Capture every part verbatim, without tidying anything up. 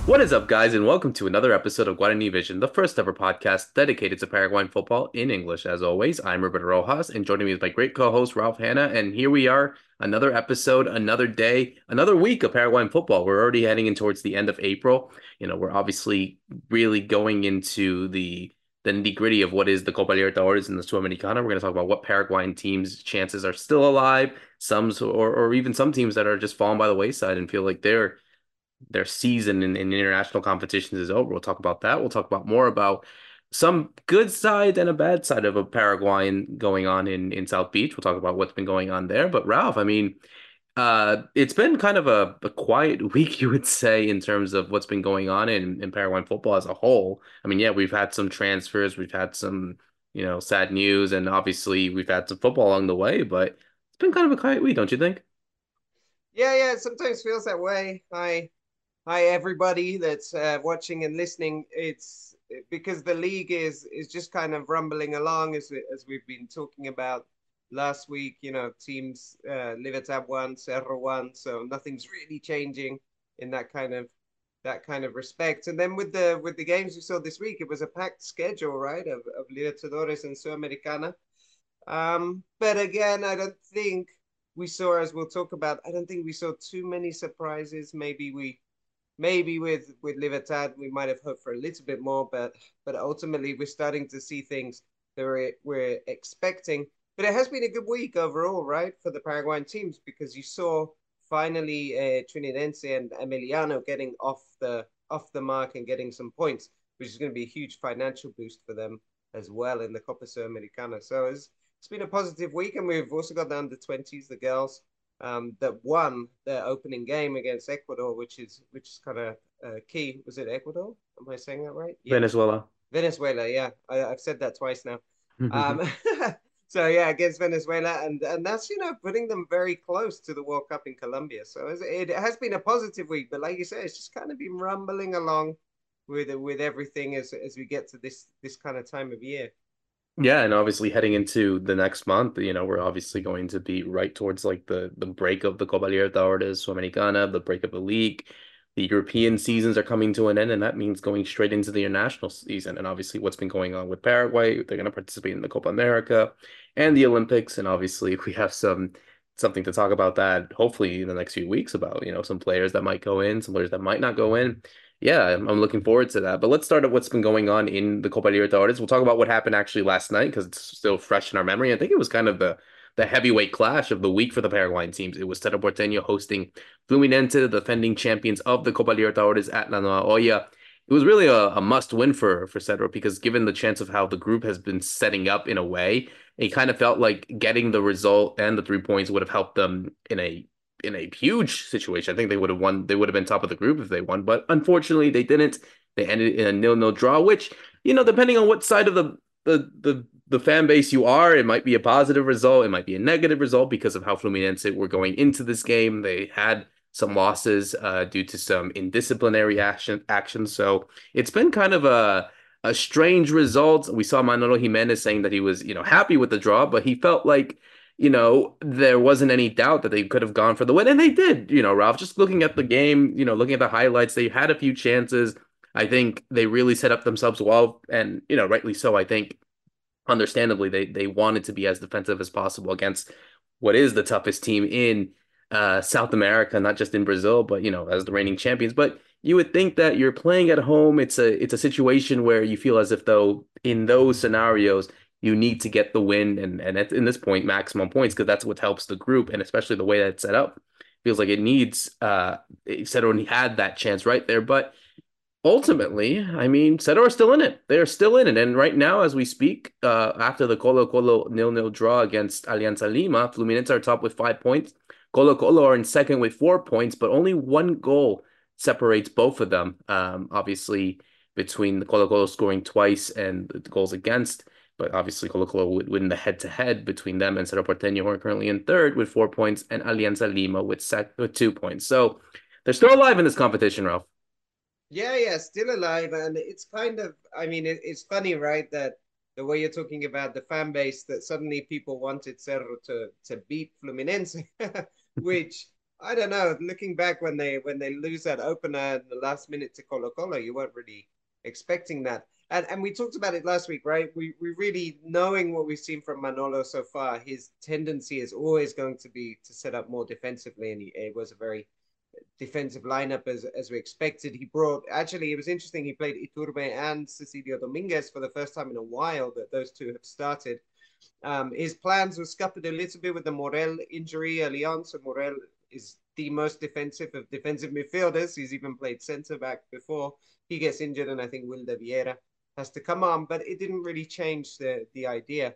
What is up, guys, and welcome to another episode of Guarani Vision, the first ever podcast dedicated to Paraguayan football in English. As always, I'm Roberto Rojas, and joining me is my great co-host Ralph Hanna. And here we are, another episode, another day, another week of Paraguayan football. We're already heading in towards the end of April. You know, we're obviously really going into the the nitty-gritty of what is the Copa Libertadores and the Sudamericana. We're going to talk about what Paraguayan teams' chances are still alive, some or or even some teams that are just falling by the wayside and feel like they're their season in, in international competitions is over. We'll talk about that. We'll talk about more about some good side and a bad side of a Paraguayan going on in, in South Beach. We'll talk about what's been going on there. But Ralph, I mean, uh, it's been kind of a, a quiet week, you would say, in terms of what's been going on in, in Paraguayan football as a whole. I mean, yeah, we've had some transfers, we've had some, you know, sad news, and obviously we've had some football along the way, but it's been kind of a quiet week, don't you think? Yeah, yeah, it sometimes feels that way. Hi, hi, everybody that's uh, watching and listening. It's because the league is is just kind of rumbling along as as we've been talking about last week. You know, teams uh, Libertad won, Cerro won, so nothing's really changing in that kind of that kind of respect. And then with the with the games we saw this week, it was a packed schedule, right, of of Libertadores and Sudamericana. Um, but again, I don't think we saw, as we'll talk about, I don't think we saw too many surprises. Maybe we, maybe with with Libertad, we might have hoped for a little bit more, but but ultimately we're starting to see things that we're we're expecting. But it has been a good week overall, right, for the Paraguayan teams because you saw finally uh, Trinidense and Emiliano getting off the off the mark and getting some points, which is going to be a huge financial boost for them as well in the Copa Sudamericana. So it's it's been a positive week, and we've also got the under twenties, the girls um, that won their opening game against Ecuador, which is which is kind of uh, key. Was it Ecuador? Am I saying that right? Yeah, Venezuela. Venezuela. Yeah, I, I've said that twice now. Um, so yeah, against Venezuela, and and that's you know putting them very close to the World Cup in Colombia. So it has been a positive week, but like you said, it's just kind of been rumbling along with with everything as as we get to this this kind of time of year. Yeah, and obviously heading into the next month, you know, we're obviously going to be right towards like the the break of the Copa Libertadores, Sudamericana, the break of the league. The European seasons are coming to an end, and that means going straight into the international season. And obviously, what's been going on with Paraguay, they're going to participate in the Copa America and the Olympics. And obviously, we have some something to talk about that hopefully in the next few weeks about, you know, some players that might go in, some players that might not go in. Yeah, I'm, I'm looking forward to that. But let's start at what's been going on in the Copa Libertadores. We'll talk about what happened actually last night because it's still fresh in our memory. I think it was kind of the the heavyweight clash of the week for the Paraguayan teams. It was Cerro Porteño hosting Fluminense, the defending champions of the Copa Libertadores at La Nueva Olla. It was really a, a must win for for Cerro because given the chance of how the group has been setting up in a way, it kind of felt like getting the result and the three points would have helped them in a in a huge situation. I think they would have won. They would have been top of the group if they won, but unfortunately they didn't. They ended in a nil-nil draw, which, you know, depending on what side of the the the the fan base you are, it might be a positive result, it might be a negative result because of how Fluminense were going into this game. They had some losses uh, due to some indisciplinary action actions. So it's been kind of a a strange result. We saw Manolo Jimenez saying that he was, you know, happy with the draw, but he felt like you know, there wasn't any doubt that they could have gone for the win. And they did, you know, Ralph, just looking at the game, you know, looking at the highlights, they had a few chances. I think they really set up themselves well. And, you know, rightly so. I think, understandably, they, they wanted to be as defensive as possible against what is the toughest team in uh, South America, not just in Brazil, but, you know, as the reigning champions. But you would think that you're playing at home. It's a it's a situation where you feel as if though in those scenarios you need to get the win and and at in this point maximum points because that's what helps the group and especially the way that it's set up feels like it needs uh Cedro had that chance right there but ultimately I mean Cedro are still in it they're still in it and right now as we speak uh after the Colo Colo nil-nil draw against Alianza Lima Fluminense are top with five points Colo Colo are in second with four points but only one goal separates both of them um obviously between the Colo Colo scoring twice and the goals against but obviously, Colo Colo would win the head-to-head between them and Cerro Porteño, who are currently in third with four points, and Alianza Lima with sec with two points. So they're still alive in this competition, Ralph. Yeah, yeah, still alive. And it's kind of, I mean, it, it's funny, right? That the way you're talking about the fan base, that suddenly people wanted Cerro to, to beat Fluminense, which I don't know. Looking back when they when they lose that opener in the last minute to Colo Colo, you weren't really expecting that. And and we talked about it last week, right? We we really knowing what we've seen from Manolo so far, his tendency is always going to be to set up more defensively, and he, it was a very defensive lineup as as we expected. He brought actually it was interesting. He played Iturbe and Cecilio Dominguez for the first time in a while that those two have started. Um, his plans were scuppered a little bit with the Morel injury early on. So Morel is the most defensive of defensive midfielders. He's even played centre back before. He gets injured, and I think Wilder Vieira has to come on. But it didn't really change the the idea.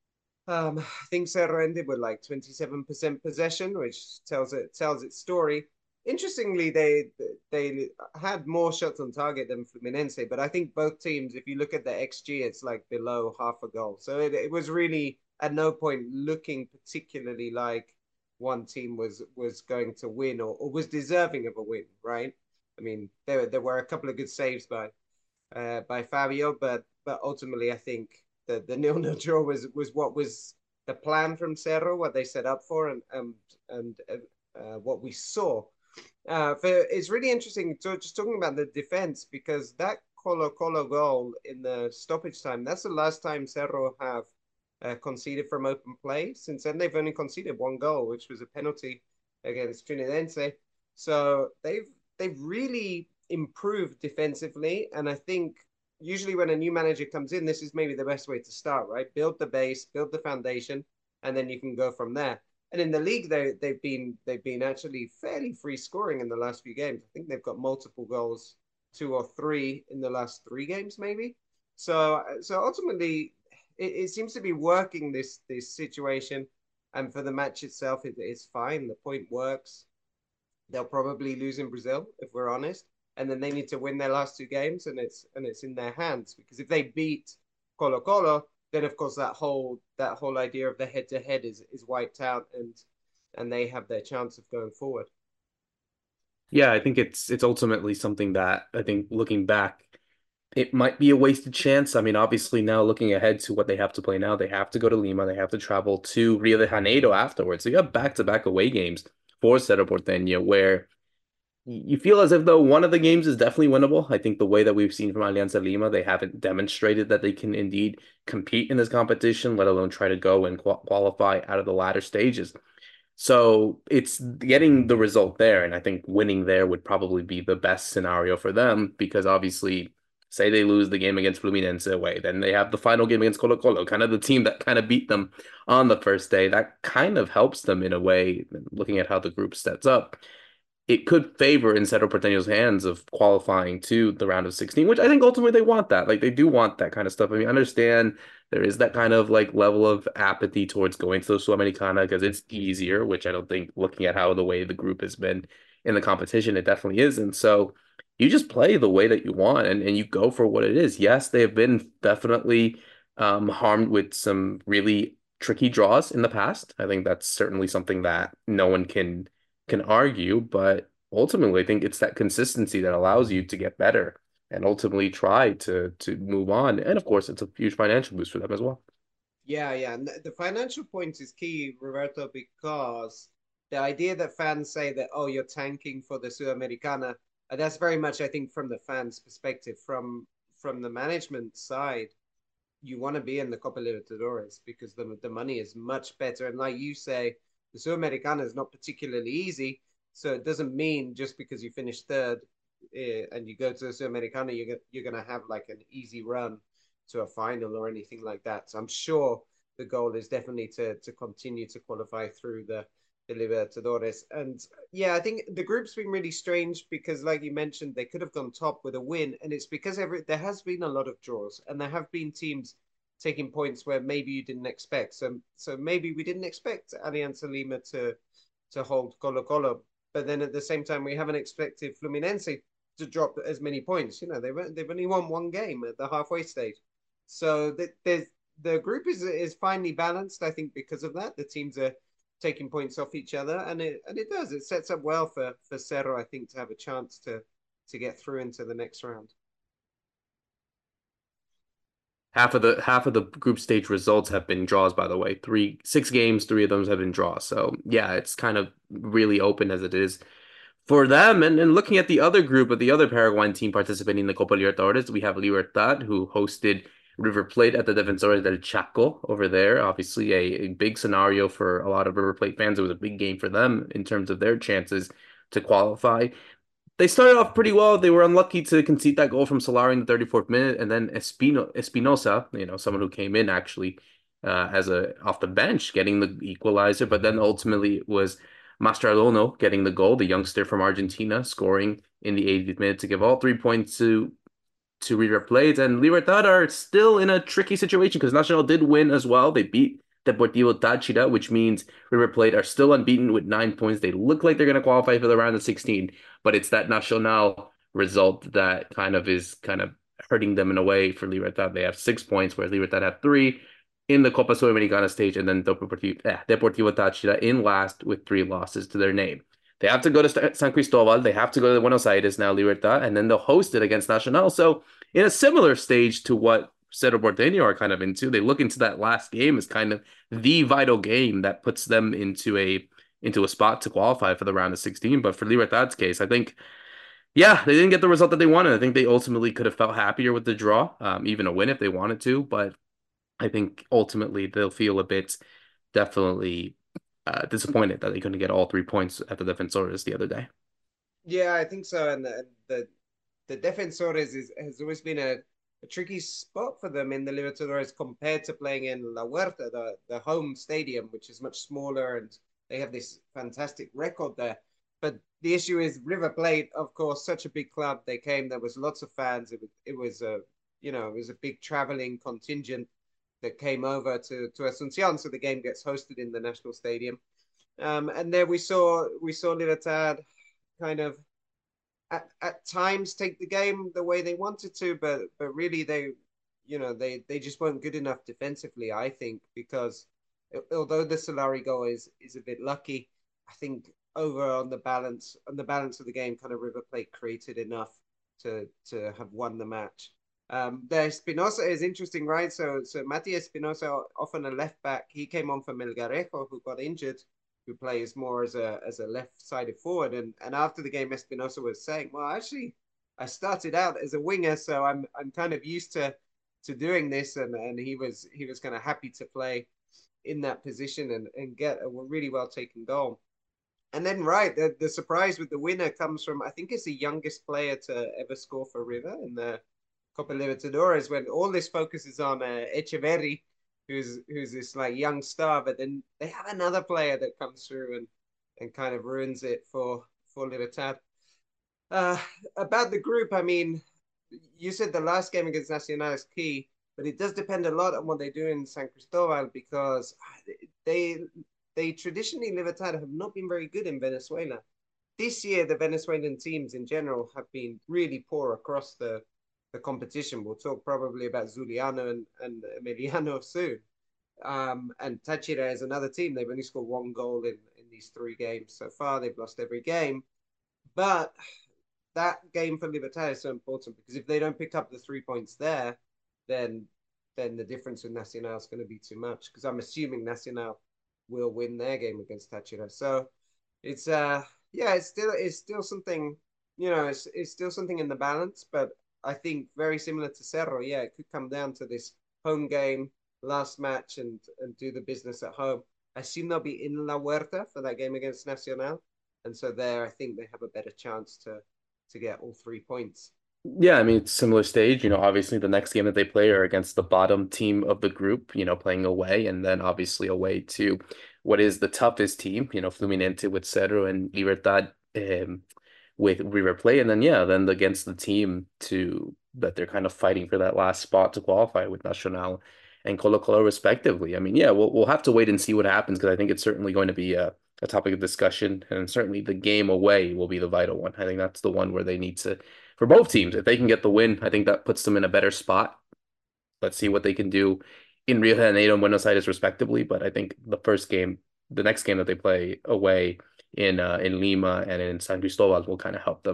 Um, I think Cerro ended with like twenty-seven percent possession, which tells it tells its story. Interestingly, they they had more shots on target than Fluminense, but I think both teams, if you look at the X G, it's like below half a goal. So it, it was really at no point looking particularly like one team was was going to win or, or was deserving of a win, right? I mean, there there were a couple of good saves by uh, by Fabio, but but ultimately, I think the the nil nil draw was was what was the plan from Cerro, what they set up for, and and and uh, what we saw. Uh, for, it's really interesting to, just talking about the defense because that Colo Colo goal in the stoppage time, that's the last time Cerro have uh, conceded from open play. Since then, they've only conceded one goal, which was a penalty against Trinidense. So they've they've really improved defensively, and I think usually when a new manager comes in, this is maybe the best way to start, right? Build the base, build the foundation, and then you can go from there. And in the league, they they've been they've been actually fairly free scoring in the last few games. I think they've got multiple goals, two or three in the last three games, maybe. So so ultimately, it, it seems to be working this this situation. And for the match itself, it, it's fine. The point works. They'll probably lose in Brazil if we're honest, and then they need to win their last two games, and it's and it's in their hands because if they beat Colo Colo, then of course that whole that whole idea of the head to head is is wiped out, and and they have their chance of going forward. Yeah, I think it's it's ultimately something that I think looking back, it might be a wasted chance. I mean, obviously now looking ahead to what they have to play now, they have to go to Lima, they have to travel to Rio de Janeiro afterwards. So you have back-to-back away games for Cerro Porteño where you feel as if though one of the games is definitely winnable. I think the way that we've seen from Alianza Lima, they haven't demonstrated that they can indeed compete in this competition, let alone try to go and qualify out of the latter stages. So it's getting the result there, and I think winning there would probably be the best scenario for them because obviously, say they lose the game against Fluminense away, then they have the final game against Colo Colo, kind of the team that kind of beat them on the first day. That kind of helps them in a way, looking at how the group sets up it could favor in Cerro Porteño's hands of qualifying to the round of sixteen, which I think ultimately they want that. Like they do want that kind of stuff. I mean, I understand there is that kind of like level of apathy towards going to the Sudamericana because it's easier, which I don't think looking at how the way the group has been in the competition, it definitely isn't. So you just play the way that you want and, and you go for what it is. Yes, they have been definitely um, harmed with some really tricky draws in the past. I think that's certainly something that no one can can argue, but ultimately, I think it's that consistency that allows you to get better and ultimately try to to move on. And of course, it's a huge financial boost for them as well. Yeah, yeah. And the financial point is key, Roberto, because the idea that fans say that, oh, you're tanking for the Sudamericana, uh, that's very much, I think, from the fans' perspective. From from the management side, you want to be in the Copa Libertadores because the the money is much better. And like you say, the Sudamericana is not particularly easy. So it doesn't mean just because you finish third uh, and you go to the Sudamericana, you're, you're going to have like an easy run to a final or anything like that. So I'm sure the goal is definitely to to continue to qualify through the, the Libertadores. And yeah, I think the group's been really strange because, like you mentioned, they could have gone top with a win, and it's because every there has been a lot of draws, and there have been teams taking points where maybe you didn't expect. So so maybe we didn't expect Alianza Lima to to hold Colo Colo, but then at the same time we haven't expected Fluminense to drop as many points. You know, they've they've only won one game at the halfway stage, so the, there's the group is is finely balanced. I think because of that, the teams are taking points off each other, and it and it does. It sets up well for for Cerro, I think, to have a chance to to get through into the next round. half of the half of the group stage results have been draws, by the way. Three, six games, three of them have been draws. So yeah, it's kind of really open as it is for them. And, and looking at the other group of the other Paraguayan team participating in the Copa Libertadores, we have Libertad, who hosted River Plate at the Defensores del Chaco over there. Obviously, a, a big scenario for a lot of River Plate fans. It was a big game for them in terms of their chances to qualify. They started off pretty well. They were unlucky to concede that goal from Solari in the thirty-fourth minute, and then Espino Espinosa, you know, someone who came in actually uh, as a off the bench, getting the equalizer. But then ultimately it was Mastrodono getting the goal, the youngster from Argentina, scoring in the eightieth minute to give all three points to to River Plate. And Libertad are still in a tricky situation because Nacional did win as well. They beat Deportivo Táchira, which means River Plate are still unbeaten with nine points. They look like they're going to qualify for the round of sixteen, but it's that Nacional result that kind of is kind of hurting them in a way for Libertad. They have six points, whereas Libertad have three in the Copa Sudamericana stage, and then Deportivo, eh, Deportivo Táchira in last with three losses to their name. They have to go to San Cristobal. They have to go to Buenos Aires now, Libertad, and then they'll host it against Nacional. So in a similar stage to what Cerro Porteño are kind of into, they look into that last game as kind of the vital game that puts them into a into a spot to qualify for the round of sixteen. But for Libertad's case, I think, yeah, they didn't get the result that they wanted. I think they ultimately could have felt happier with the draw, um, even a win if they wanted to. But I think ultimately they'll feel a bit definitely uh, disappointed that they couldn't get all three points at the Defensores the other day. Yeah, I think so. And the the, the Defensores is, has always been a, a tricky spot for them in the Libertadores compared to playing in La Huerta, the, the home stadium, which is much smaller, and they have this fantastic record there. But the issue is River Plate, of course, such a big club. They came, there was lots of fans. It was, it was a, you know, it was a big traveling contingent that came over to, to Asuncion. So the game gets hosted in the National Stadium. Um, and there we saw, we saw Libertad kind of at, at times take the game the way they wanted to, but but really they, you know, they they just weren't good enough defensively, I think, because although the Solari goal is is a bit lucky, I think over on the balance on the balance of the game, kind of River Plate created enough to to have won the match. Um, the Espinosa is interesting, right? So so Matias Espinosa, often a left back, he came on for Melgarejo, who got injured, who plays more as a as a left-sided forward. And and after the game, Espinosa was saying, "Well, actually, I started out as a winger, so I'm I'm kind of used to to doing this." And and he was he was kind of happy to play in that position and and get a really well taken goal. And then right, the the surprise with the winner comes from, I think it's the youngest player to ever score for River in the Copa Libertadores, when all this focus is on uh, Echeverri, who's who's this like young star, but then they have another player that comes through and and kind of ruins it for for Libertad. Uh, about the group, I mean, you said the last game against Nacional is key, but it does depend a lot on what they do in San Cristobal, because they they traditionally Libertad have not been very good in Venezuela. This year, the Venezuelan teams in general have been really poor across the the competition. We'll talk probably about Zuliano and, and Emiliano soon. Um, and Táchira is another team. They've only scored one goal in, in these three games so far. They've lost every game. But that game for Libertad is so important, because if they don't pick up the three points there, then then the difference with Nacional is going to be too much, because I'm assuming Nacional will win their game against Táchira. So it's uh yeah, it's still it's still something, you know, it's it's still something in the balance, but I think very similar to Cerro, yeah, it could come down to this home game, last match, and and do the business at home. I assume they'll be in La Huerta for that game against Nacional, and so there I think they have a better chance to to get all three points. Yeah, I mean, it's similar stage. You know, obviously the next game that they play are against the bottom team of the group, you know, playing away, and then obviously away to what is the toughest team, you know, Fluminense with Cerro and Libertad um, with River Plate. And then, yeah, then against the team to that they're kind of fighting for that last spot to qualify with Nacional and Colo-Colo respectively. I mean, yeah, we'll, we'll have to wait and see what happens, because I think it's certainly going to be a, a topic of discussion, and certainly the game away will be the vital one. I think that's the one where they need to, for both teams, if they can get the win, I think that puts them in a better spot. Let's see what they can do in Rio de Janeiro and Buenos Aires respectively. But I think the first game, the next game that they play away in uh, in Lima and in San Cristobal will kind of help them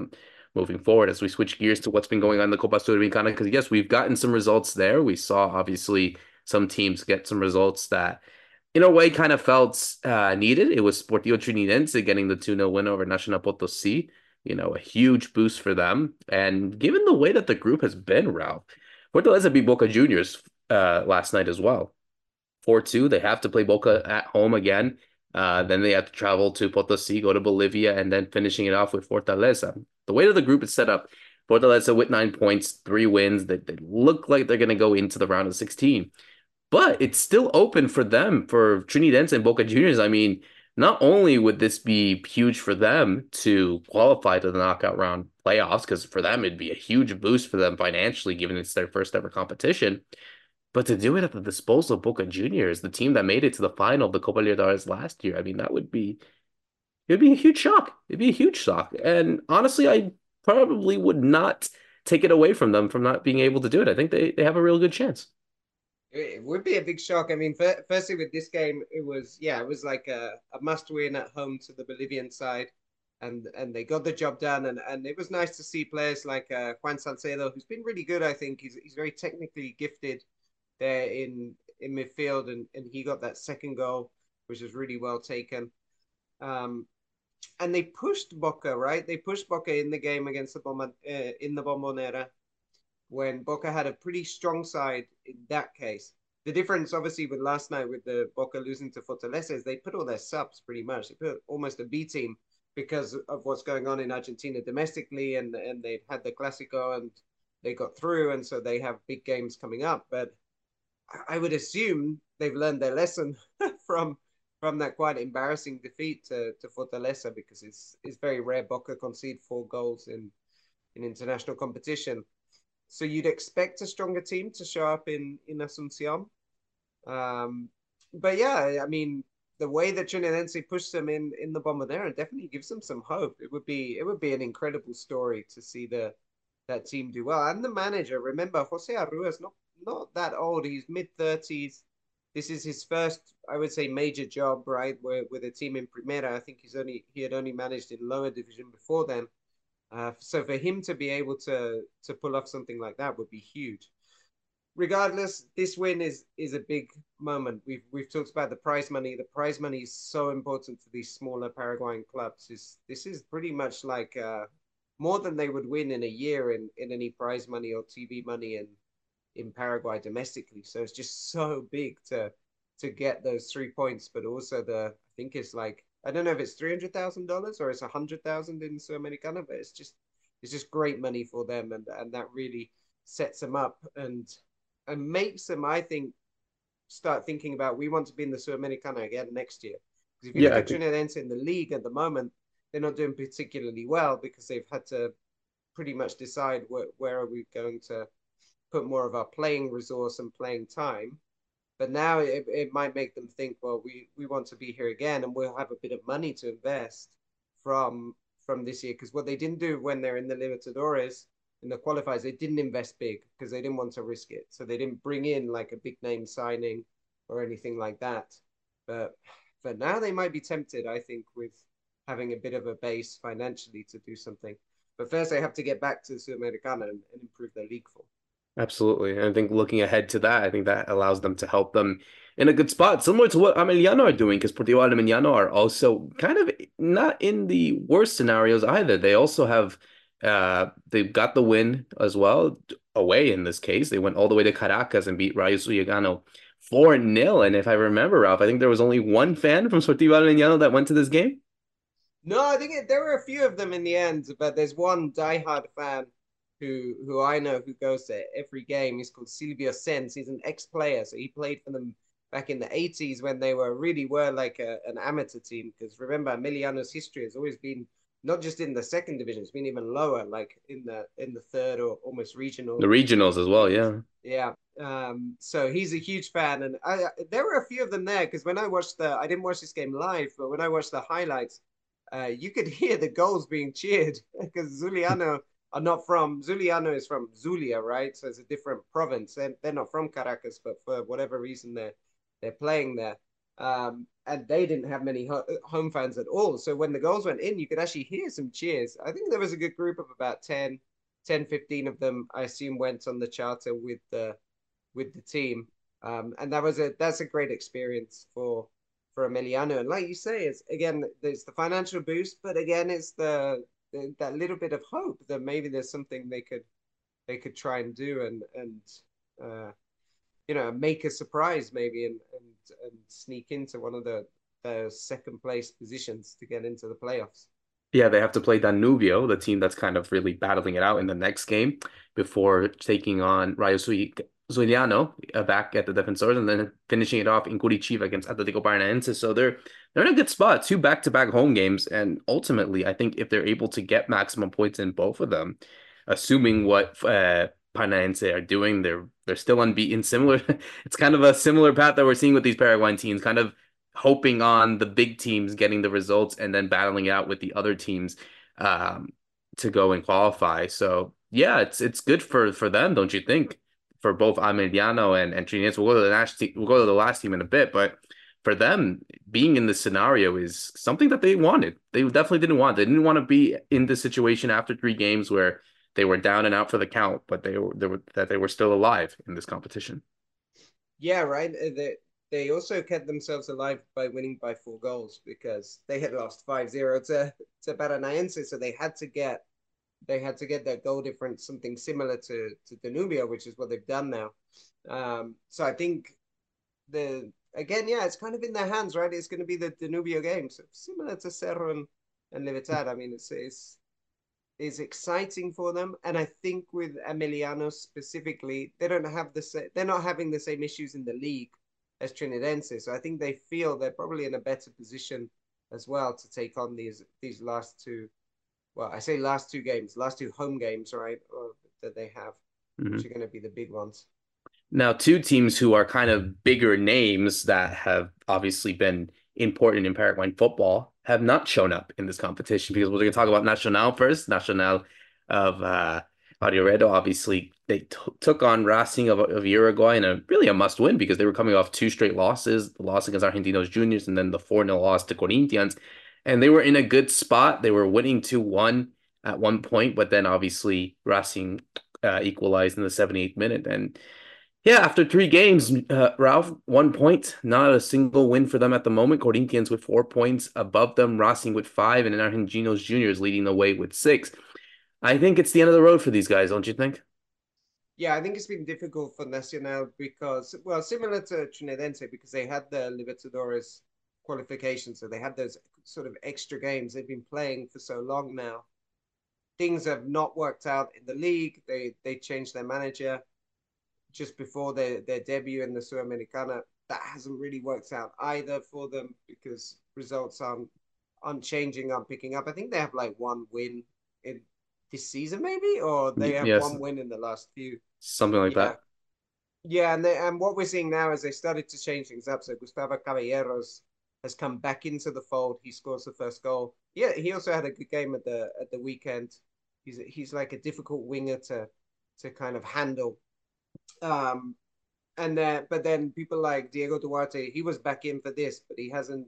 moving forward as we switch gears to what's been going on in the Copa Sudamericana. Because yes, we've gotten some results there. We saw obviously some teams get some results that in a way kind of felt uh, needed. It was Sportivo Trinidad getting the two nil win over Nacional Potosí, you know, a huge boost for them. And given the way that the group has been, Ralph, Fortaleza beat Boca Juniors uh, last night as well. four two. They have to play Boca at home again. Uh, then they have to travel to Potosí, go to Bolivia, and then finishing it off with Fortaleza. The way that the group is set up, Fortaleza with nine points, three wins, they, they look like they're going to go into the round of sixteen. But it's still open for them, for Trinidad and Boca Juniors. I mean, not only would this be huge for them to qualify to the knockout round playoffs, because for them it'd be a huge boost for them financially, given it's their first ever competition, but to do it at the disposal of Boca Juniors, the team that made it to the final of the Copa Libertadores last year, I mean, that would be it'd be a huge shock. It'd be a huge shock. And honestly, I probably would not take it away from them from not being able to do it. I think they, they have a real good chance. It would be a big shock. I mean, firstly, with this game, it was, yeah, it was like a, a must win at home to the Bolivian side. And and they got the job done. And, and it was nice to see players like uh, Juan Salcedo, who's been really good, I think. He's, he's very technically gifted there in, in midfield. And, and he got that second goal, which was really well taken. Um, and they pushed Boca, right? They pushed Boca in the game against the Bomba, uh, in the Bombonera, when Boca had a pretty strong side in that case. The difference, obviously, with last night with the Boca losing to Fortaleza is they put all their subs pretty much. They put almost a B team because of what's going on in Argentina domestically, and and they've had the Clásico and they got through, and so they have big games coming up. But I would assume they've learned their lesson from from that quite embarrassing defeat to, to Fortaleza, because it's it's very rare Boca concede four goals in in international competition. So you'd expect a stronger team to show up in in Asuncion. Um, but yeah, I mean, the way that Trinidad pushed them in in the Bombonera definitely gives them some hope. It would be it would be an incredible story to see the that team do well. And the manager, remember, Jose Arrua is not not that old. He's mid thirties. This is his first, I would say, major job, right? Where with a team in Primera. I think he's only he had only managed in lower division before then. Uh, so for him to be able to to pull off something like that would be huge. Regardless, this win is is a big moment. We've we've talked about the prize money. The prize money is so important for these smaller Paraguayan clubs. This this is pretty much like uh, more than they would win in a year in in any prize money or T V money in in Paraguay domestically. So it's just so big to to get those three points, but also the I think it's like I don't know if it's three hundred thousand dollars or it's a hundred thousand in Sudamericana, but it's just it's just great money for them, and and that really sets them up and and makes them, I think, start thinking about we want to be in the Sudamericana again next year. Because if you look Yeah, I at think Trinidad in the league at the moment, they're not doing particularly well because they've had to pretty much decide where, where are we going to put more of our playing resource and playing time. But now it, it might make them think, well, we, we want to be here again, and we'll have a bit of money to invest from from this year. Because what they didn't do when they're in the Libertadores, in the qualifiers, they didn't invest big because they didn't want to risk it. So they didn't bring in like a big name signing or anything like that. But but now they might be tempted, I think, with having a bit of a base financially to do something. But first, they have to get back to the Sudamericana and, and improve their league form. absolutely. And I think looking ahead to that, I think that allows them to help them in a good spot, similar to what Ameliano are doing, because Portillo Ameliano are also kind of not in the worst scenarios either. They also have uh they've got the win as well away in this case. They went all the way to Caracas and beat Rayo Vallecano four nil. And if I remember, Ralph, I think there was only one fan from Sportivo Ameliano that went to this game. No, I think it, there were a few of them in the end, but there's one diehard fan who who I know who goes to every game. He's called Silvio Sens. He's an ex-player, so he played for them back in the eighties when they were really were like a, an amateur team. Because remember, Emiliano's history has always been not just in the second division; it's been even lower, like in the in the third or almost The regional regionals as well, leagues. yeah. Yeah. Um, so he's a huge fan, and I, there were a few of them there because when I watched the, I didn't watch this game live, but when I watched the highlights, uh, you could hear the goals being cheered because Zuliano are not from Zuliano is from Zulia, right? So it's a different province. They're, they're not from Caracas, but for whatever reason they're they're playing there. Um, and they didn't have many ho home fans at all. So when the goals went in, you could actually hear some cheers. I think there was a good group of about ten, ten, fifteen of them, I assume, went on the charter with the with the team. Um, and that was a that's a great experience for for Emiliano. And like you say, it's again, there's the financial boost, but again, it's the, the that little bit of hope that maybe there's something they could they could try and do and and uh, you know, make a surprise maybe and and and sneak into one of the the second place positions to get into the playoffs. Yeah, they have to play Danubio, the team that's kind of really battling it out in the next game before taking on Rayo Zuiliano uh, back at the Defensores and then finishing it off in Curitiba against Atlético Paranaense. So they're they're in a good spot, two back-to-back home games, and ultimately, I think if they're able to get maximum points in both of them, assuming what uh, Paranaense are doing, they're they're still unbeaten. Similar, it's kind of a similar path that we're seeing with these Paraguayan teams, kind of hoping on the big teams getting the results and then battling it out with the other teams um, to go and qualify. So yeah, it's it's good for for them, don't you think? For both Ameliano and and Trinidad. We'll go to the last we'll go to the last team in a bit, but for them, being in this scenario is something that they wanted. They definitely didn't want. They didn't want to be in this situation after three games where they were down and out for the count, but they were, they were that they were still alive in this competition. Yeah, right. They they also kept themselves alive by winning by four goals because they had lost five zero to to Paranaense, so they had to get they had to get that goal difference something similar to to Danubio, which is what they've done now. Um, so I think the again, yeah, it's kind of in their hands, right? It's going to be the Danubio game, so similar to Cerro and, and Libertad. I mean, it's it's is exciting for them, and I think with Emiliano specifically, they don't have the same, they're not having the same issues in the league as Trinidense. So I think they feel they're probably in a better position as well to take on these these last two. Well, I say last two games, last two home games, right? Or, that they have, which Mhm. are going to be the big ones. Now, two teams who are kind of bigger names that have obviously been important in Paraguayan football have not shown up in this competition because we're going to talk about Nacional first. Nacional of uh, Arioredo, obviously, they t took on Racing of, of Uruguay in a really a must win because they were coming off two straight losses, the loss against Argentinos Juniors and then the four nil loss to Corinthians. And they were in a good spot. They were winning two one at one point, but then obviously Racing uh, equalized in the seventy-eighth minute. And yeah, after three games, uh, Ralph, one point, not a single win for them at the moment. Corinthians with four points above them, Racing with five, and then Argentinos Juniors leading the way with six. I think it's the end of the road for these guys, don't you think? Yeah, I think it's been difficult for Nacional because, well, similar to Trinidense, because they had the Libertadores qualification, so they had those sort of extra games. They've been playing for so long now. Things have not worked out in the league. They they changed their manager just before their, their debut in the Sudamericana. That hasn't really worked out either for them because results aren't, aren't changing, aren't picking up. I think they have like one win in this season, maybe, or they Y- have yes, one win in the last few. something like Yeah. that. Yeah, and they, and what we're seeing now is they started to change things up. So Gustavo Caballeros has come back into the fold. He scores the first goal. Yeah, he also had a good game at the at the weekend. He's he's like a difficult winger to to kind of handle. Um, and then but then people like Diego Duarte, he was back in for this, but he hasn't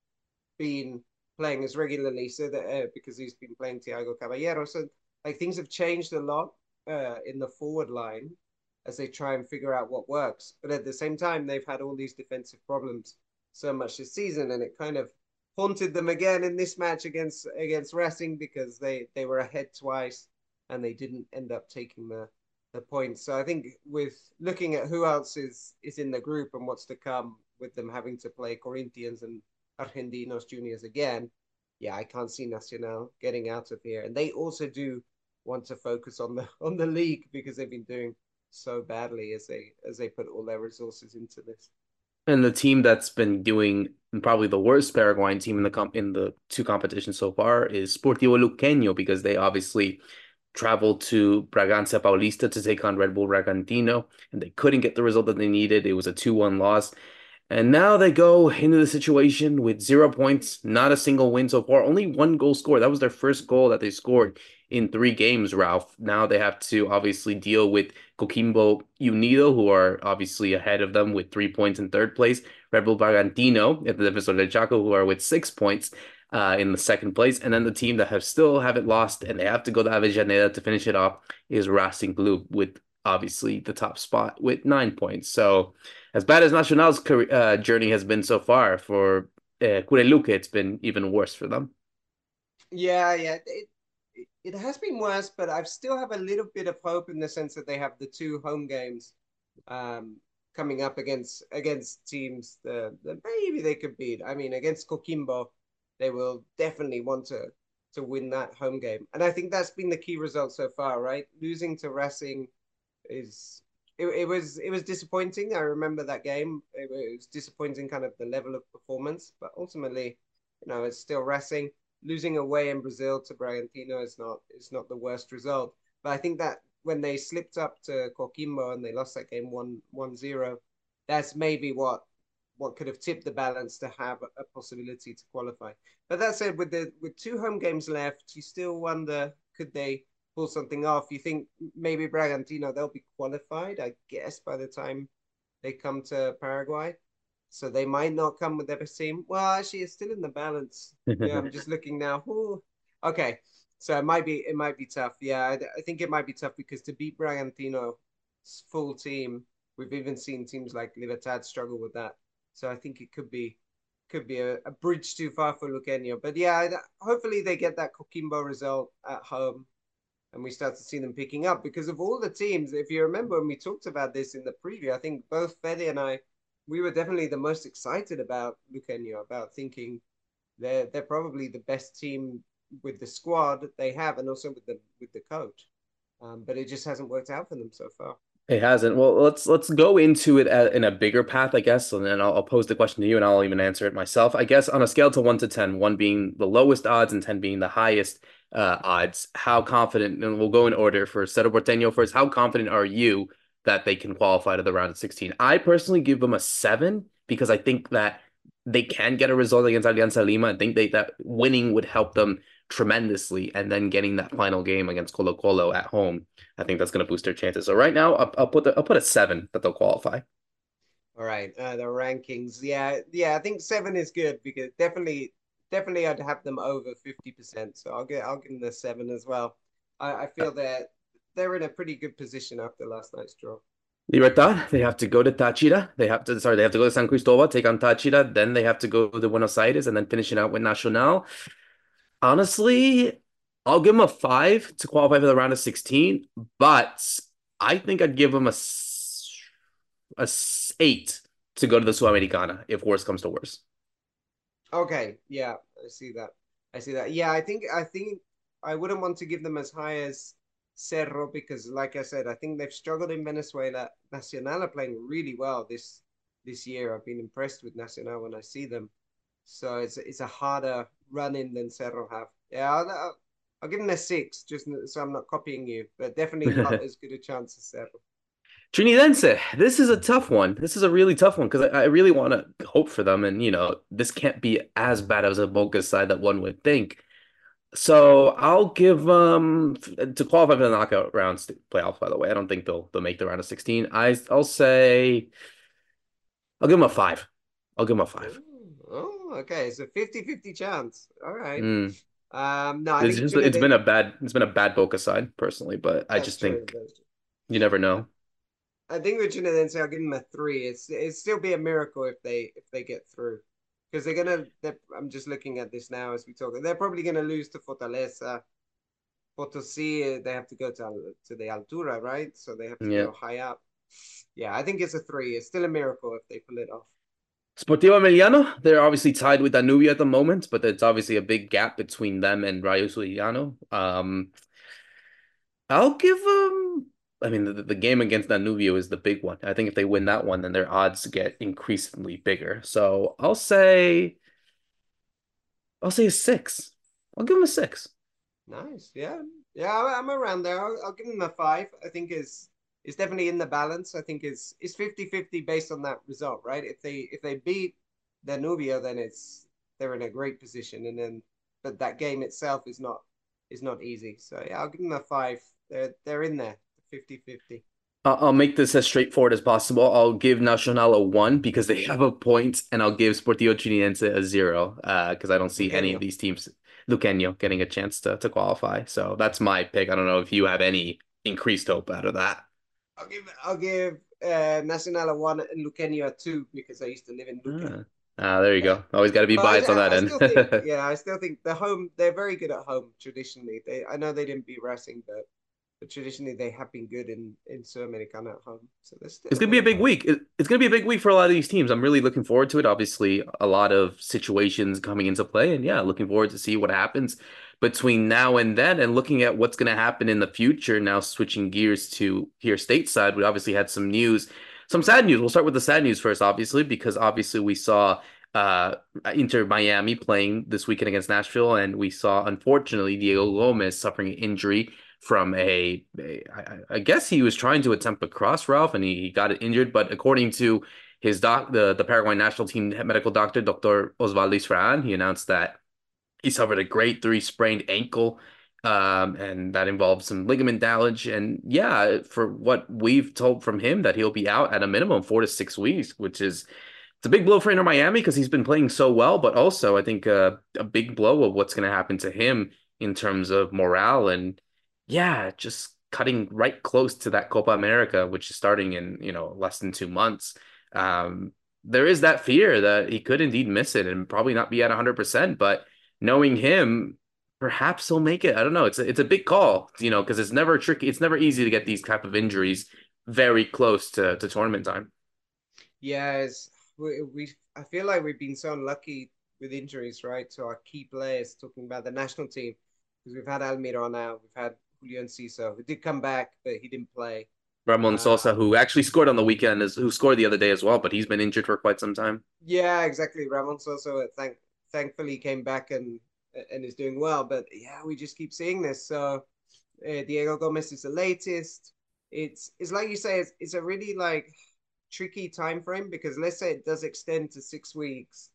been playing as regularly. So that uh, because he's been playing Thiago Caballero, so like things have changed a lot uh, in the forward line as they try and figure out what works. But at the same time, they've had all these defensive problems so much this season, and it kind of haunted them again in this match against against Racing because they they were ahead twice and they didn't end up taking the the points. So I think with looking at who else is is in the group and what's to come with them having to play Corinthians and Argentinos Juniors again, yeah, I can't see Nacional getting out of here. And they also do want to focus on the on the league because they've been doing so badly as they as they put all their resources into this. And the team that's been doing probably the worst Paraguayan team in the comp in the two competitions so far is Sportivo Luqueño because they obviously traveled to Braganza Paulista to take on Red Bull Bragantino, and they couldn't get the result that they needed. It was a two one loss. And now they go into the situation with zero points, not a single win so far, only one goal scored. That was their first goal that they scored in three games, Ralph. Now they have to obviously deal with Coquimbo Unido, who are obviously ahead of them with three points in third place. Red Bull Bragantino at the Defensor del Chaco, who are with six points uh, in the second place. And then the team that have still haven't lost and they have to go to Avellaneda to finish it off is Racing Club with obviously the top spot with nine points. So as bad as Nacional's career, uh, journey has been so far for uh, Cureluque, it's been even worse for them. Yeah, yeah. It, it it has been worse, but I still have a little bit of hope in the sense that they have the two home games um, coming up against against teams that, that maybe they could beat. I mean, against Coquimbo, they will definitely want to to win that home game, and I think that's been the key result so far. Right, losing to Racing is it, it was it was disappointing. I remember that game. It, it was disappointing, kind of the level of performance, but ultimately, you know, it's still Racing. Losing away in Brazil to Bragantino is not is not the worst result. But I think that when they slipped up to Coquimbo and they lost that game one one zero, that's maybe what what could have tipped the balance to have a possibility to qualify. But that said, with the with two home games left, you still wonder could they pull something off? You think maybe Bragantino they'll be qualified, I guess, by the time they come to Paraguay. So they might not come with their best team. Well, actually, it's still in the balance. Yeah, I'm just looking now. Ooh. Okay, so it might be it might be tough. Yeah, I, I think it might be tough because to beat Bragantino's full team, we've even seen teams like Libertad struggle with that. So I think it could be could be a, a bridge too far for Luqueño. But yeah, hopefully they get that Coquimbo result at home and we start to see them picking up because of all the teams. If you remember when we talked about this in the preview, I think both Fede and I, we were definitely the most excited about Luqueño, about thinking they're they're probably the best team with the squad they have and also with the with the coach. Um, but it just hasn't worked out for them so far. It hasn't. Well, let's let's go into it at, in a bigger path, I guess, and then I'll, I'll pose the question to you, and I'll even answer it myself. I guess on a scale to one to ten, one being the lowest odds and ten being the highest uh, odds. How confident? And we'll go in order for Cerro Porteño first. How confident are you that they can qualify to the round of sixteen? I personally give them a seven because I think that they can get a result against Alianza Lima. I think they that winning would help them tremendously, and then getting that final game against Colo Colo at home, I think that's going to boost their chances. So right now, I'll, I'll put the, I'll put a seven that they'll qualify. All right, uh, the rankings. Yeah, yeah, I think seven is good because definitely, definitely, I'd have them over fifty percent. So I'll get, I'll give them a seven as well. I, I feel that they're in a pretty good position after last night's draw. Libertad, they have to go to Táchira. They have to, sorry, they have to go to San Cristobal, take on Táchira. Then they have to go to Buenos Aires and then finish it out with Nacional. Honestly, I'll give them a five to qualify for the round of sixteen, but I think I'd give them a, a eight to go to the Sudamericana if worse comes to worse. Okay, yeah, I see that. I see that. Yeah, I think, I think I wouldn't want to give them as high as Cerro because, like I said, I think they've struggled in Venezuela. Nacional are playing really well this this year. I've been impressed with Nacional when I see them. So it's it's a harder run in than Cerro have. Yeah, I'll, I'll, I'll give them a six, just so I'm not copying you, but definitely not as good a chance as Cerro. Trinidense, this is a tough one. This is a really tough one because I, I really want to hope for them. And, you know, this can't be as bad as a Boca side that one would think. So I'll give um to qualify for the knockout rounds playoff, by the way. I don't think they'll they'll make the round of sixteen. I I'll say I'll give them a five. I'll give them a five. Oh, oh, okay. So fifty-fifty chance. All right. Mm. Um, no, I It's think just it's Trinidad. been a bad it's been a bad Boca side personally, but I That's just true. think That's true. you never know. I think with Trinidad, I'll give them a three. It's it'd still be a miracle if they if they get through, because they're gonna. They're, I'm just looking at this now as we talk. They're probably gonna lose to Fortaleza. Potosí, they have to go to to the Altura, right? So they have to Yeah. go high up. Yeah, I think it's a three. It's still a miracle if they pull it off. Sportivo Emiliano, they're obviously tied with Danubio at the moment, but it's obviously a big gap between them and Rayo Vallecano. Um, I'll give them. I mean, the, the game against Danubio is the big one. I think if they win that one, then their odds get increasingly bigger. So I'll say, I'll say a six. I'll give them a six. Nice. Yeah. Yeah, I'm around there. I'll, I'll give them a five. I think is it's definitely in the balance. I think it's it's fifty fifty based on that result, right? If they if they beat Danubio, then it's they're in a great position, and then but that game itself is not is not easy. So yeah, I'll give them a five. They're they're in there, fifty fifty. I'll I'll make this as straightforward as possible. I'll give Nacional a one because they have a point, and I'll give Sportivo Trinidad a zero uh, because I don't see any of Luqueño. these teams, Luqueño, getting a chance to to qualify. So that's my pick. I don't know if you have any increased hope out of that. I'll give I'll give uh, Nacional a one and Luqueño a two because I used to live in Luque. Ah, ah, there you But go. Always got to be but biased on I, that I still think end. yeah I still think the home they're very good at home traditionally. They I know they didn't beat Racing, but but traditionally they have been good in in Sudamericana at home. So they're It's still gonna be a they're big week. It- It's gonna be a big week for a lot of these teams. I'm really looking forward to it. Obviously, a lot of situations coming into play, and yeah, looking forward to see what happens between now and then, and looking at what's gonna happen in the future. Now, switching gears to here stateside, we obviously had some news, some sad news. We'll start with the sad news first, obviously, because obviously we saw uh Inter Miami playing this weekend against Nashville, and we saw unfortunately Diego Gomez suffering an injury from a, a I, I guess he was trying to attempt a cross, Ralph, and he, he got injured. But according to his doc, the, the Paraguay national team medical doctor, Doctor Osvaldo Isfrahan, he announced that he suffered a grade three sprained ankle, um, and that involved some ligament damage. And yeah, for what we've told from him, that he'll be out at a minimum four to six weeks, which is it's a big blow for Inter Miami because he's been playing so well, but also I think uh, a big blow of what's going to happen to him in terms of morale and yeah, just cutting right close to that Copa America, which is starting in, you know, less than two months. Um, there is that fear that he could indeed miss it and probably not be at one hundred percent, but knowing him, perhaps he'll make it. I don't know. It's a, it's a big call, you know, because it's never tricky. It's never easy to get these type of injuries very close to, to tournament time. yeah it's, we, we I feel like we've been so unlucky with injuries, right, to our key players. Talking about the national team, because we've had Almiron now, we've had Julian Ciso, who did come back, but he didn't play. Ramon Sosa, Um, who actually scored on the weekend, is who scored the other day as well, but he's been injured for quite some time. yeah, exactly. Ramon Sosa, thank thankfully came back and and is doing well. But yeah, we just keep seeing this. So uh, Diego Gomez is the latest. It's it's like you say, it's it's a really like tricky time frame because let's say it does extend to six weeks.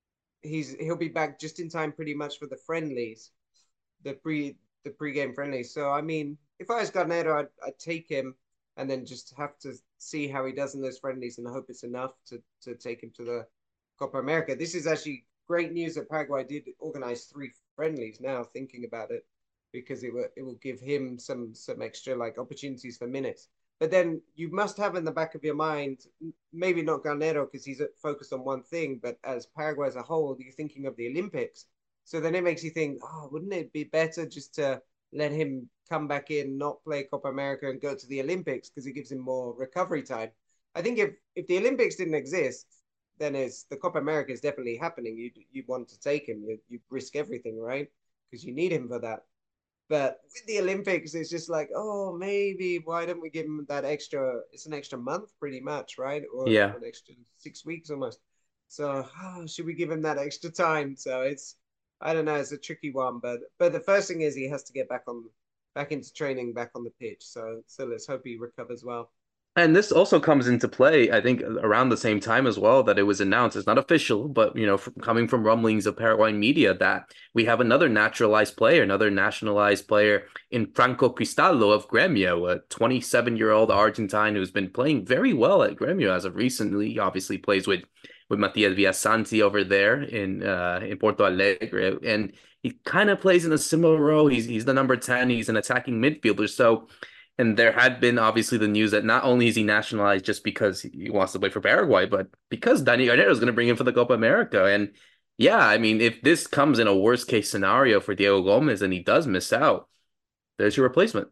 He's he'll be back just in time, pretty much for the friendlies, the pre the pre-game friendlies. So I mean, if I was Garnero, I'd, I'd take him and then just have to see how he does in those friendlies and hope it's enough to to take him to the Copa America. This is actually great news that Paraguay did organize three friendlies now, thinking about it, because it will it will give him some some extra like opportunities for minutes. But then you must have in the back of your mind, maybe not Garnero because he's focused on one thing, but as Paraguay as a whole, you're thinking of the Olympics. So then it makes you think, oh, wouldn't it be better just to let him come back in, not play Copa America, and go to the Olympics because it gives him more recovery time. I think if if the Olympics didn't exist, then it's the Copa America is definitely happening. You you want to take him, you you risk everything, right? Because you need him for that. But with the Olympics, it's just like, oh, maybe why don't we give him that extra? It's an extra month, pretty much, right? Or, Yeah. or an extra six weeks almost. So, oh, should we give him that extra time? So it's, I don't know, it's a tricky one. But but the first thing is he has to get back on, back into training, back on the pitch. So so let's hope he recovers well. And this also comes into play, I think, around the same time as well that it was announced. It's not official, but you know, from, coming from rumblings of Paraguayan media, that we have another naturalized player, another nationalized player in Franco Cristaldo of Gremio, a twenty-seven-year-old Argentine who's been playing very well at Gremio as of recently. He obviously plays with with Matias Villasanti over there in uh, in Porto Alegre, and he kind of plays in a similar role. He's he's the number ten. He's an attacking midfielder, so. And there had been obviously the news that not only is he nationalized just because he wants to play for Paraguay, but because Dani Garnero is going to bring him for the Copa America. And yeah, I mean, if this comes in a worst case scenario for Diego Gomez and he does miss out, there's your replacement.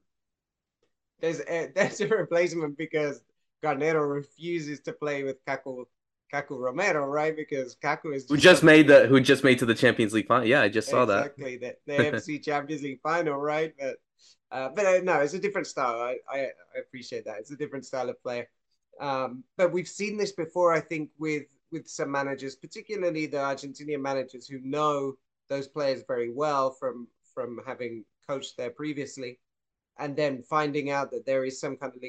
There's a, there's a replacement because Garnero refuses to play with Kaku Kaku Romero, right? Because Kaku is Who just just such a made good the who just made to the Champions League final. Yeah, I just saw that. exactly the, the A F C Champions League final, right? But uh, but uh, no, it's a different style. I, I I appreciate that. It's a different style of player. Um, but we've seen this before, I think, with with some managers, particularly the Argentinian managers who know those players very well from from having coached there previously, and then finding out that there is some kind of link with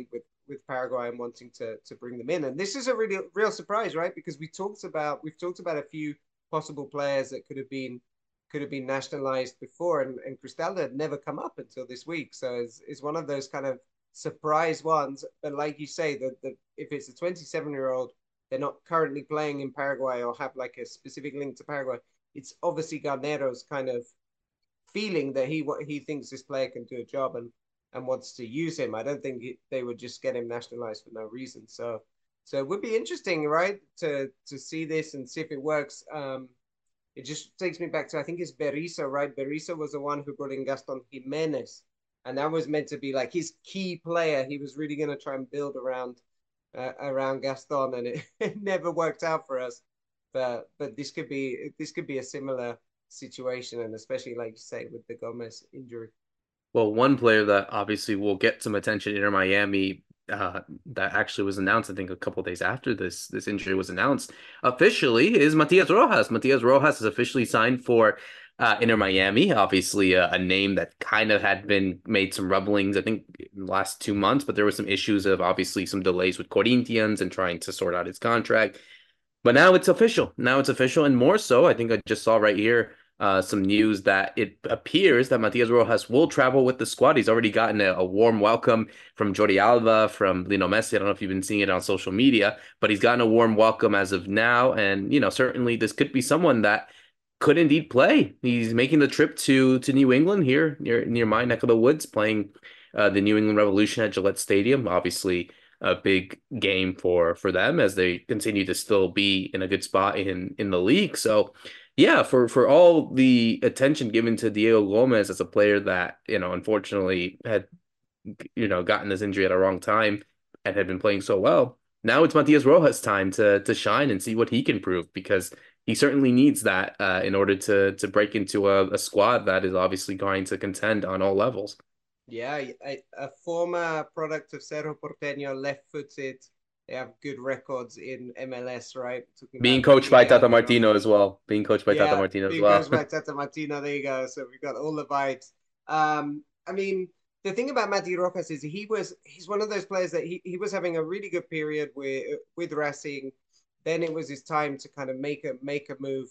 with Paraguay and wanting to to bring them in. And this is a really real surprise, right? Because we talked about we've talked about a few possible players that could have been could have been nationalized before, and, and Cristaldo had never come up until this week. So it's, it's one of those kind of surprise ones. But like you say, that the, if it's a twenty-seven year old, they're not currently playing in Paraguay or have like a specific link to Paraguay. It's obviously Garnero's kind of feeling that he what he thinks this player can do a job and and wants to use him. I don't think they would just get him nationalized for no reason. So so it would be interesting, right, to to see this and see if it works. Um, it just takes me back to I think it's Berizzo, right? Berizzo was the one who brought in Gaston Jimenez, and that was meant to be like his key player. He was really going to try and build around uh, around Gaston, and it, it never worked out for us. But but this could be this could be a similar situation, and especially like you say with the Gomez injury. Well, one player that obviously will get some attention, Inter Miami, uh, that actually was announced, I think, a couple days after this this injury was announced officially, is Matias Rojas. Matias Rojas is officially signed for uh, Inter Miami. Obviously, uh, a name that kind of had been made some rumblings, I think, in the last two months, but there were some issues of obviously some delays with Corinthians and trying to sort out his contract. But now it's official. Now it's official, and more so, I think I just saw right here uh, some news that it appears that Matias Rojas will travel with the squad. He's already gotten a, a warm welcome from Jordi Alba, from Lionel Messi. I don't know if you've been seeing it on social media, but he's gotten a warm welcome as of now. And, you know, certainly this could be someone that could indeed play. He's making the trip to to New England here near near my neck of the woods, playing uh, the New England Revolution at Gillette Stadium. Obviously, a big game for for them as they continue to still be in a good spot in in the league. So yeah, for for all the attention given to Diego Gomez as a player that, you know, unfortunately had, you know, gotten this injury at a wrong time and had been playing so well. Now it's Matias Rojas' time to to shine and see what he can prove because he certainly needs that uh, in order to to break into a, a squad that is obviously going to contend on all levels. Yeah, a, a former product of Cerro Porteño, left-footed. They have good records in M L S, right? Talking Being about coached by Diego Tata Martino Rojas. as well. Being coached by Tata Yeah, Martino as being well. coached by Tata Martino. There you go. So we've got all the vibes. Um, I mean, the thing about Mati Rojas is he was he's one of those players that he, he was having a really good period with with Racing. Then it was his time to kind of make a make a move.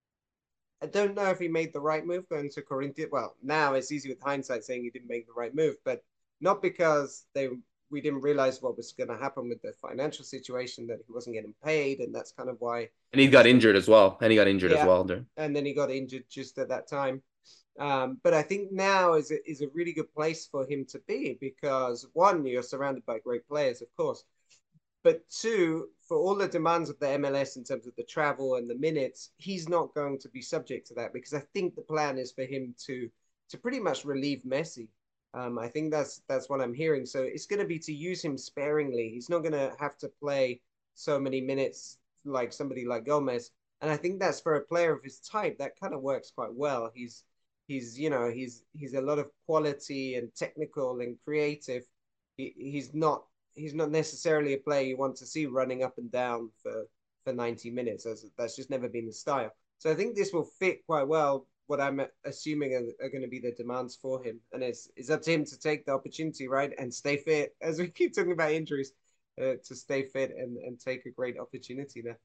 I don't know if he made the right move going to Corinthians. Well, now it's easy with hindsight saying he didn't make the right move, but not because they we didn't realize what was going to happen with the financial situation that he wasn't getting paid, and that's kind of why And he he got stayed. injured as well. And he got injured as Yeah, well during. and then he got injured just at that time. Um, but I think now is a, is a really good place for him to be because one, you're surrounded by great players, of course, but two, for all the demands of the M L S in terms of the travel and the minutes, he's not going to be subject to that because I think the plan is for him to to pretty much relieve Messi. Um, I think that's that's what I'm hearing. So it's going to be to use him sparingly. He's not going to have to play so many minutes like somebody like Gomez. And I think that's for a player of his type that kind of works quite well. He's he's you know he's he's a lot of quality and technical and creative. He, he's not he's not necessarily a player you want to see running up and down for for ninety minutes. That's, that's just never been his style. So I think this will fit quite well what I'm assuming are, are going to be the demands for him. And it's, it's up to him to take the opportunity, right? And stay fit, as we keep talking about injuries, uh, to stay fit and, and take a great opportunity there.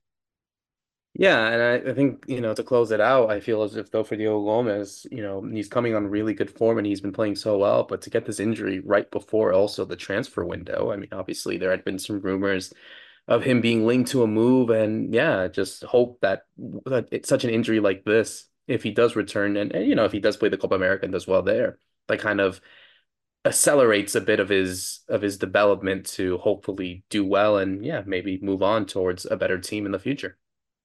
Yeah, and I, I think, you know, to close it out, I feel as if though for Diego Gomez, you know, he's coming on really good form and he's been playing so well, but to get this injury right before also the transfer window, I mean, obviously there had been some rumors of him being linked to a move, and yeah, just hope that that it's such an injury like this, if he does return and, and you know, if he does play the Copa America and does well there, that kind of accelerates a bit of his of his development to hopefully do well and yeah, maybe move on towards a better team in the future.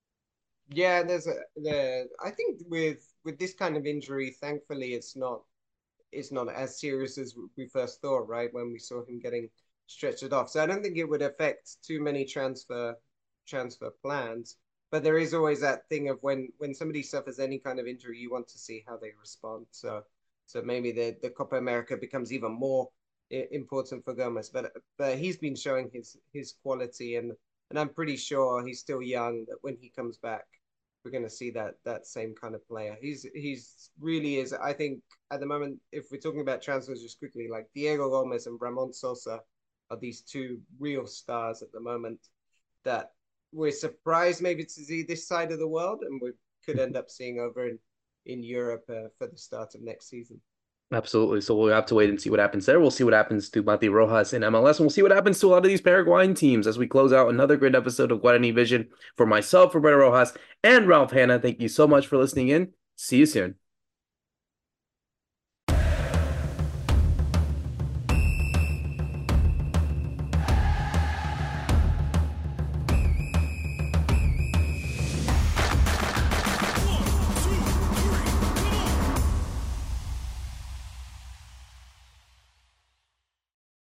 Yeah, there's a the I think with with this kind of injury, thankfully it's not it's not as serious as we first thought, right? When we saw him getting stretched off. So I don't think it would affect too many transfer transfer plans. But there is always that thing of when when somebody suffers any kind of injury, you want to see how they respond. So so maybe the the Copa America becomes even more important for Gomez. But but he's been showing his his quality, and and I'm pretty sure he's still young. That when he comes back, we're going to see that that same kind of player. He's he's really is. I think at the moment, if we're talking about transfers just quickly, like Diego Gomez and Ramon Sosa, are these two real stars at the moment that we're surprised maybe to see this side of the world, and we could end up seeing over in in Europe uh, for the start of next season. Absolutely. So we'll have to wait and see what happens there. We'll see what happens to Mati Rojas in M L S, and we'll see what happens to a lot of these Paraguayan teams as we close out another great episode of Guarani Vision. For myself, for Roberto Rojas, and Ralph Hanna, thank you so much for listening in. See you soon.